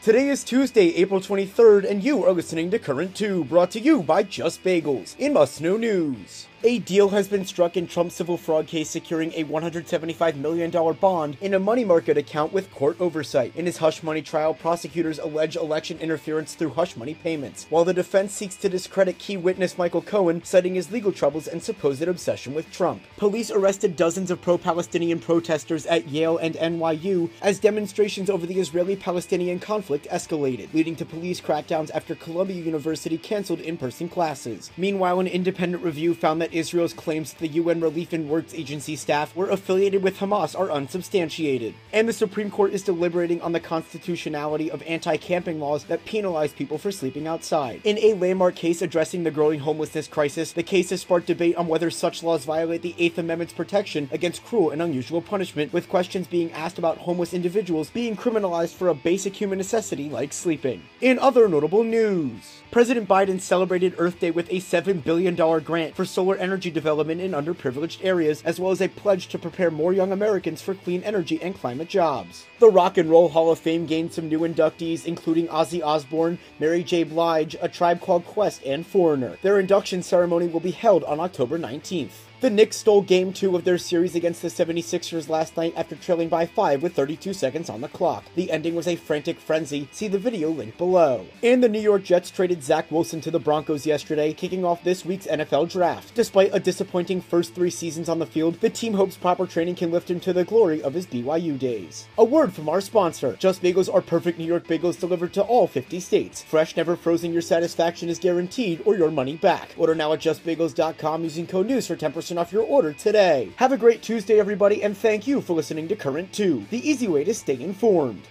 Today is Tuesday, April 23rd, and you are listening to Current 2, brought to you by Just Bagels. In must-know news, a deal has been struck in Trump's civil fraud case, securing a $175 million bond in a money market account with court oversight. In his hush money trial, prosecutors allege election interference through hush money payments, while the defense seeks to discredit key witness Michael Cohen, citing his legal troubles and supposed obsession with Trump. Police arrested dozens of pro-Palestinian protesters at Yale and NYU as demonstrations over the Israeli-Palestinian conflict escalated, leading to police crackdowns after Columbia University canceled in-person classes. Meanwhile, an independent review found that Israel's claims that the UN Relief and Works Agency staff were affiliated with Hamas are unsubstantiated. And the Supreme Court is deliberating on the constitutionality of anti-camping laws that penalize people for sleeping outside. In a landmark case addressing the growing homelessness crisis, the case has sparked debate on whether such laws violate the Eighth Amendment's protection against cruel and unusual punishment, with questions being asked about homeless individuals being criminalized for a basic human necessity like sleeping. In other notable news, President Biden celebrated Earth Day with a $7 billion grant for solar energy development in underprivileged areas, as well as a pledge to prepare more young Americans for clean energy and climate jobs. The Rock and Roll Hall of Fame gained some new inductees, including Ozzy Osbourne, Mary J. Blige, A Tribe Called Quest, and Foreigner. Their induction ceremony will be held on October 19th. The Knicks stole Game 2 of their series against the 76ers last night after trailing by 5 with 32 seconds on the clock. The ending was a frantic frenzy. See the video link below. And the New York Jets traded Zach Wilson to the Broncos yesterday, kicking off this week's NFL Draft. Despite a disappointing first 3 seasons on the field, the team hopes proper training can lift him to the glory of his BYU days. A word from our sponsor. Just Bagels are perfect New York bagels delivered to all 50 states. Fresh, never frozen, your satisfaction is guaranteed or your money back. Order now at justbagels.com using code NEWS for 10% off your order today. Have a great Tuesday, everybody, and thank you for listening to Current 2, the easy way to stay informed.